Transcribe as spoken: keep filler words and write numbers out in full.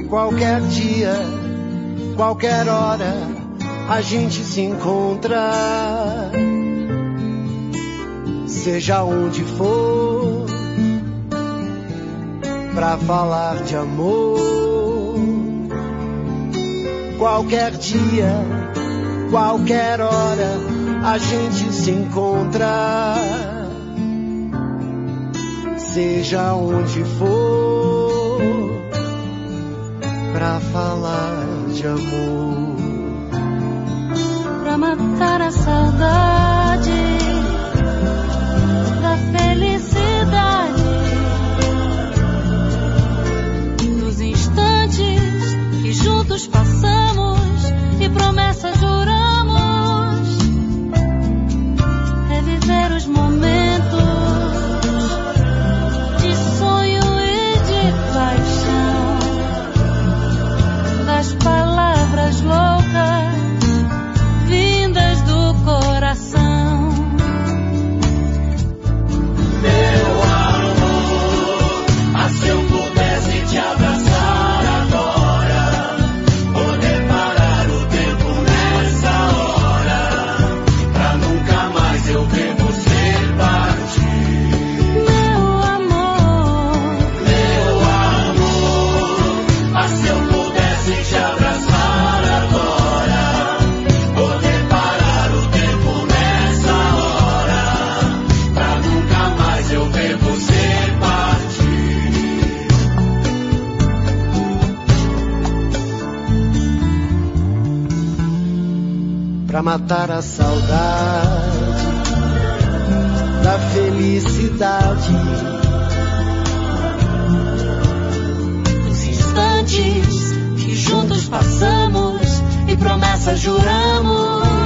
Qualquer dia, qualquer hora, a gente se encontra. Seja onde for, pra falar de amor. Qualquer dia, qualquer hora, a gente se encontra. Seja onde for, pra falar de amor. Pra matar a saudade da felicidade, dos instantes que juntos passamos e promessas juramos. Reviver os momentos de sonho e de paixão, das palavras loucas vindas do coração. Meu amor, ah, se eu pudesse te abraçar agora, poder parar o tempo nessa hora, pra nunca mais eu ver você partir. Meu amor, Meu amor, ah, se eu pudesse te abraçar agora, poder parar o tempo nessa hora, pra nunca mais eu ver você partir. Pra matar a saudade da felicidade, os instantes que juntos passamos e promessas juramos.